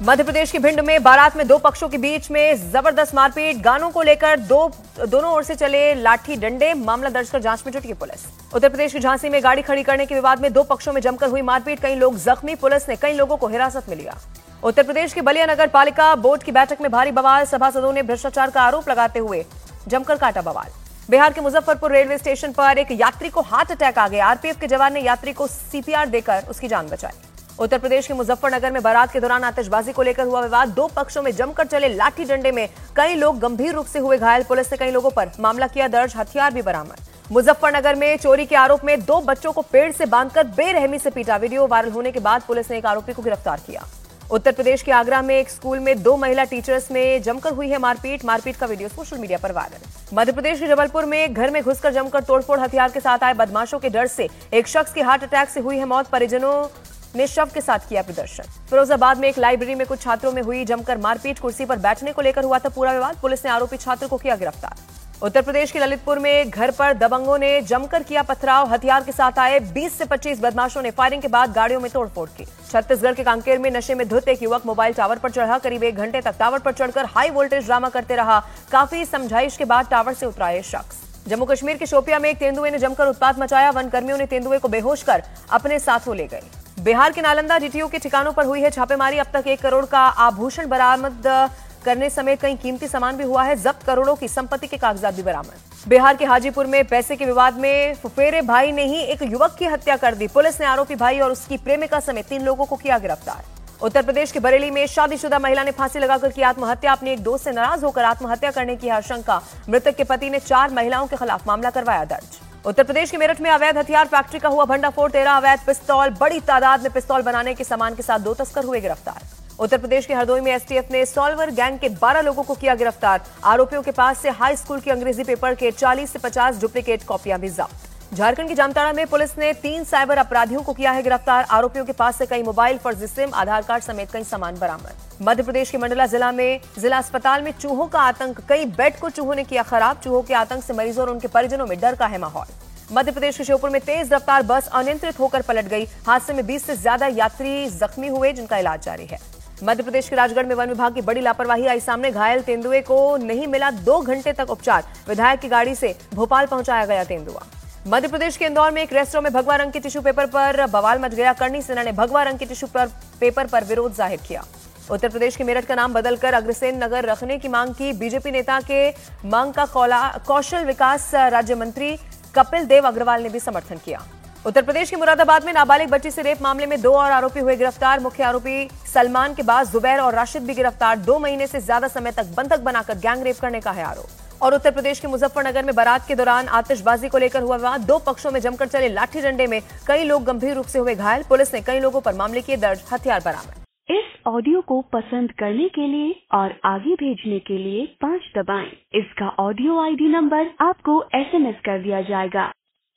मध्य प्रदेश के भिंड में बारात में दो पक्षों के बीच में जबरदस्त मारपीट। गानों को लेकर दोनों ओर से चले लाठी डंडे। मामला दर्ज कर जांच में जुटी है पुलिस। उत्तर प्रदेश के झांसी में गाड़ी खड़ी करने के विवाद में दो पक्षों में जमकर हुई मारपीट। कई लोग जख्मी। पुलिस ने कई लोगों को हिरासत में लिया। उत्तर प्रदेश की बलिया नगर पालिका बोर्ड की बैठक में भारी बवाल। सभासदों ने भ्रष्टाचार का आरोप लगाते हुए जमकर काटा बवाल। बिहार के मुजफ्फरपुर रेलवे स्टेशन पर एक यात्री को हार्ट अटैक आ गया। आरपीएफ के जवान ने यात्री को सीपीआर देकर उसकी जान बचाई। उत्तर प्रदेश के मुजफ्फरनगर में बारात के दौरान आतिशबाजी को लेकर हुआ विवाद। दो पक्षों में जमकर चले लाठी डंडे में कई लोग गंभीर रूप से हुए घायल। पुलिस ने कई लोगों पर मामला किया दर्ज। हथियार भी बरामद। मुजफ्फरनगर में चोरी के आरोप में दो बच्चों को पेड़ से बांधकर बेरहमी से पीटा। वीडियो वायरल होने के बाद पुलिस ने एक आरोपी को गिरफ्तार किया। उत्तर प्रदेश के आगरा में एक स्कूल में दो महिला टीचर्स में जमकर हुई है मारपीट। मारपीट का वीडियो सोशल मीडिया पर वायरल। मध्य प्रदेश के जबलपुर में घर में घुसकर जमकर तोड़फोड़। हथियार के साथ आए बदमाशों के डर से एक शख्स की हार्ट अटैक से हुई है मौत। परिजनों ने शव के साथ किया प्रदर्शन। फिरोजाबाद में एक लाइब्रेरी में कुछ छात्रों में हुई जमकर मारपीट। कुर्सी पर बैठने को लेकर हुआ था पूरा विवाद। पुलिस ने आरोपी छात्र को किया गिरफ्तार। उत्तर प्रदेश के ललितपुर में घर पर दबंगों ने जमकर किया पथराव। हथियार के साथ आए 20 से 25 बदमाशों ने फायरिंग के बाद गाड़ियों में तोड़फोड़ की। छत्तीसगढ़ के कांकेर में नशे में धुत एक युवक मोबाइल टावर पर चढ़ा। करीब 1 घंटे तक टावर पर चढ़कर हाई वोल्टेज ड्रामा करते रहा। काफी समझाइश के बाद टावर से उतरा ये शख्स। जम्मू कश्मीर के शोपिया में एक तेंदुए ने जमकर उत्पात मचाया। वन कर्मियों ने तेंदुए को बेहोश कर अपने साथों ले गए। बिहार के नालंदा डीटीओ के ठिकानों पर हुई है छापेमारी। अब तक 1 करोड़ का आभूषण बरामद करने समेत कई कीमती सामान भी हुआ है जब्त। करोड़ों की संपत्ति के कागजात भी बरामद। बिहार के हाजीपुर में पैसे के विवाद में फुफेरे भाई ने ही एक युवक की हत्या कर दी। पुलिस ने आरोपी भाई और उसकी प्रेमिका समेत 3 लोगों को किया गिरफ्तार। उत्तर प्रदेश के बरेली में शादीशुदा महिला ने फांसी लगाकर की आत्महत्या। अपने एक दोस्त से नाराज होकर आत्महत्या करने की आशंका। मृतक के पति ने 4 महिलाओं के खिलाफ मामला करवाया दर्ज। उत्तर प्रदेश के मेरठ में अवैध हथियार फैक्ट्री का हुआ भंडाफोड़। 13 अवैध पिस्तौल। बड़ी तादाद में पिस्तौल बनाने के सामान के साथ 2 तस्कर हुए गिरफ्तार। उत्तर प्रदेश के हरदोई में एसटीएफ ने सॉल्वर गैंग के 12 लोगों को किया गिरफ्तार। आरोपियों के पास से हाई स्कूल के अंग्रेजी पेपर के 40 से 50 डुप्लीकेट कॉपियां भी जब्त। झारखंड की जामताड़ा में पुलिस ने 3 साइबर अपराधियों को किया है गिरफ्तार। आरोपियों के पास से कई मोबाइल, फर्जी सिम, आधार कार्ड समेत कई सामान बरामद। मध्य प्रदेश के मंडला जिला में जिला अस्पताल में चूहों का आतंक। कई बेड को चूहों ने किया खराब। चूहों के आतंक से मरीजों और उनके परिजनों में डर का है माहौल। मध्य प्रदेश के श्योपुर में तेज रफ्तार बस अनियंत्रित होकर पलट गई। हादसे में 20 से ज्यादा यात्री जख्मी हुए जिनका इलाज जारी है। मध्य प्रदेश के राजगढ़ में वन विभाग की बड़ी लापरवाही आई सामने। घायल तेंदुए को नहीं मिला 2 घंटे तक उपचार। विधायक की गाड़ी से भोपाल पहुंचाया गया तेंदुआ। मध्य प्रदेश के इंदौर में एक रेस्टोरेंट में भगवा रंग के टिश्यू पेपर पर बवाल मच गया। करनी सेना ने भगवा रंग के टिश्यू पेपर पर विरोध जाहिर किया। उत्तर प्रदेश के मेरठ का नाम बदलकर अग्रसेन नगर रखने की मांग की। बीजेपी नेता के मांग का कौशल विकास राज्य मंत्री कपिल देव अग्रवाल ने भी समर्थन किया। उत्तर प्रदेश के मुरादाबाद में नाबालिग बच्ची से रेप मामले में 2 और आरोपी हुए गिरफ्तार। मुख्य आरोपी सलमान के बाद जुबैर और राशिद भी गिरफ्तार। 2 महीने से ज्यादा समय तक बंधक बनाकर गैंग रेप करने का है आरोप। और उत्तर प्रदेश के मुजफ्फरनगर में बारात के दौरान आतिशबाजी को लेकर हुआ विवाद। 2 पक्षों में जमकर चले लाठी डंडे में कई लोग गंभीर रूप से हुए घायल। पुलिस ने कई लोगों पर मामले किए दर्ज। हथियार बरामद। इस ऑडियो को पसंद करने के लिए और आगे भेजने के लिए 5 दबाएं। इसका ऑडियो आईडी नंबर आपको SMS कर दिया जाएगा।